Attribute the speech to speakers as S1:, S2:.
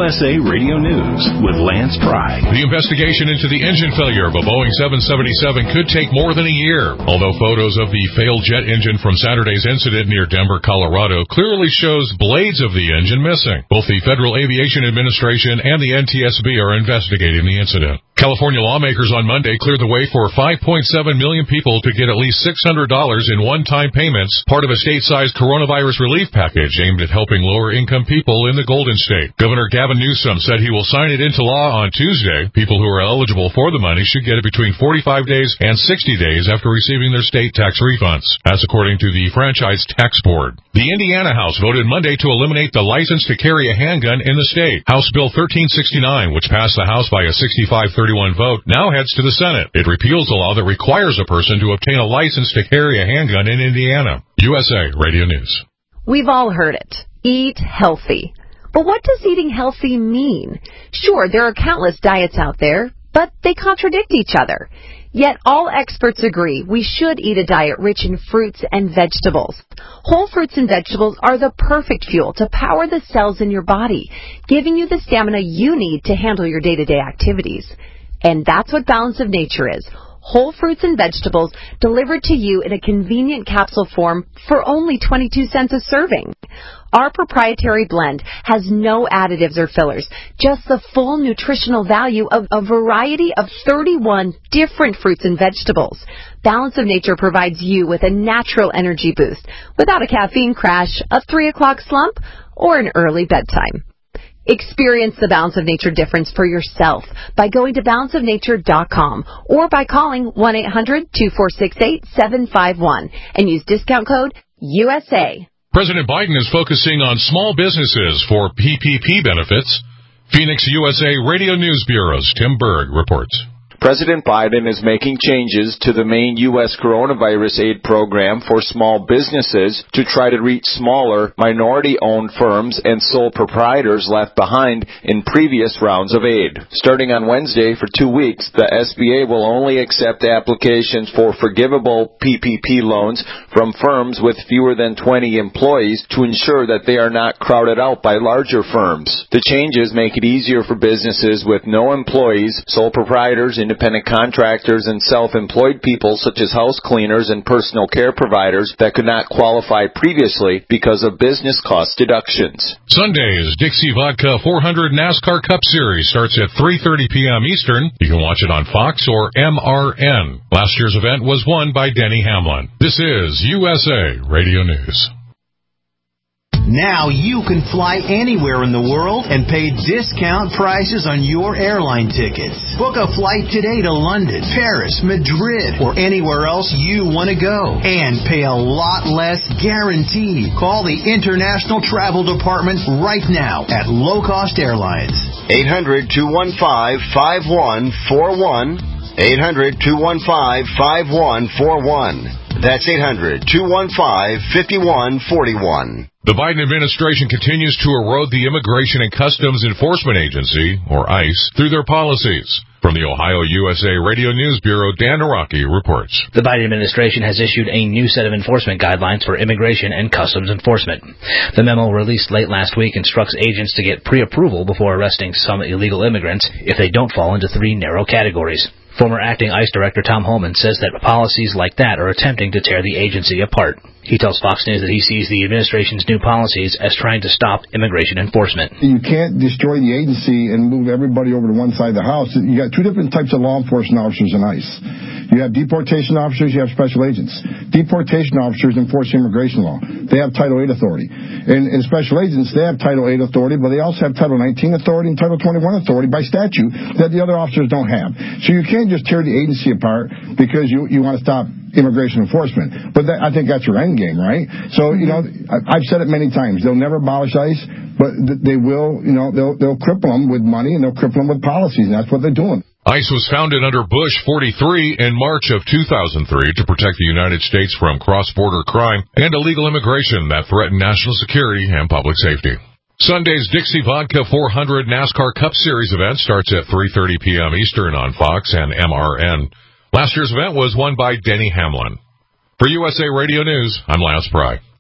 S1: USA Radio News with Lance Pry.
S2: The investigation into the engine failure of a Boeing 777 could take more than a year. Although photos of the failed jet engine from Saturday's incident near Denver, Colorado clearly shows blades of the engine missing. Both the Federal Aviation Administration and the NTSB are investigating the incident. California lawmakers on Monday cleared the way for 5.7 million people to get at least $600 in one-time payments, part of a state-sized coronavirus relief package aimed at helping lower-income people in the Golden State. Governor Gavin Newsom said he will sign it into law on Tuesday. People who are eligible for the money should get it between 45 days and 60 days after receiving their state tax refunds. That's according to the Franchise Tax Board. The Indiana House voted Monday to eliminate the license to carry a handgun in the state. House Bill 1369, which passed the House by a 65-31 vote, now heads to the Senate. It repeals a law that requires a person to obtain a license to carry a handgun in Indiana. USA Radio News.
S3: We've all heard it. Eat healthy. But what does eating healthy mean? Sure, there are countless diets out there, but they contradict each other. Yet all experts agree we should eat a diet rich in fruits and vegetables. Whole fruits and vegetables are the perfect fuel to power the cells in your body, giving you the stamina you need to handle your day-to-day activities. And that's what Balance of Nature is. Whole fruits and vegetables delivered to you in a convenient capsule form for only 22 cents a serving. Our proprietary blend has no additives or fillers, just the full nutritional value of a variety of 31 different fruits and vegetables. Balance of Nature provides you with a natural energy boost without a caffeine crash, a 3 o'clock slump, or an early bedtime. Experience the Balance of Nature difference for yourself by going to balanceofnature.com or by calling 1-800-2468-751 and use discount code USA.
S2: President Biden is focusing on small businesses for PPP benefits. Phoenix USA Radio News Bureau's Tim Berg reports.
S4: President Biden is making changes to the main U.S. coronavirus aid program for small businesses to try to reach smaller, minority-owned firms and sole proprietors left behind in previous rounds of aid. Starting on Wednesday for 2 weeks, the SBA will only accept applications for forgivable PPP loans from firms with fewer than 20 employees to ensure that they are not crowded out by larger firms. The changes make it easier for businesses with no employees, sole proprietors, independent contractors, and self-employed people such as house cleaners and personal care providers that could not qualify previously because of business cost deductions.
S2: Sunday's Dixie Vodka 400 NASCAR Cup Series starts at 3:30 p.m. Eastern. You can watch it on Fox or MRN. Last year's event was won by Denny Hamlin. This is USA Radio News.
S5: Now you can fly anywhere in the world and pay discount prices on your airline tickets. Book a flight today to London, Paris, Madrid, or anywhere else you want to go. And pay a lot less guaranteed. Call the International Travel Department right now at Low Cost Airlines.
S6: 800-215-5141. 800-215-5141. That's 800-215-5141.
S2: The Biden administration continues to erode the Immigration and Customs Enforcement Agency, or ICE, through their policies. From the Ohio USA Radio News Bureau, Dan Araki reports.
S7: The Biden administration has issued a new set of enforcement guidelines for immigration and customs enforcement. The memo released late last week instructs agents to get pre-approval before arresting some illegal immigrants if they don't fall into 3 narrow categories. Former acting ICE Director Tom Homan says that policies like that are attempting to tear the agency apart. He tells Fox News that he sees the administration's new policies as trying to stop immigration enforcement.
S8: You can't destroy the agency and move everybody over to one side of the house. You got 2 different types of law enforcement officers in ICE. You have deportation officers, you have special agents. Deportation officers enforce immigration law. They have Title 8 authority. And special agents, they have Title 8 authority, but they also have Title 19 authority and Title 21 authority by statute that the other officers don't have. So you can't just tear the agency apart because you want to stop immigration enforcement. But I think that's your end game, right? So, I've said it many times. They'll never abolish ICE, but they will, they'll cripple them with money and they'll cripple them with policies, and that's what they're doing.
S2: ICE was founded under Bush 43 in March of 2003 to protect the United States from cross-border crime and illegal immigration that threaten national security and public safety. Sunday's Dixie Vodka 400 NASCAR Cup Series event starts at 3:30 p.m. Eastern on Fox and MRN. Last year's event was won by Denny Hamlin. For USA Radio News, I'm Lance Pry.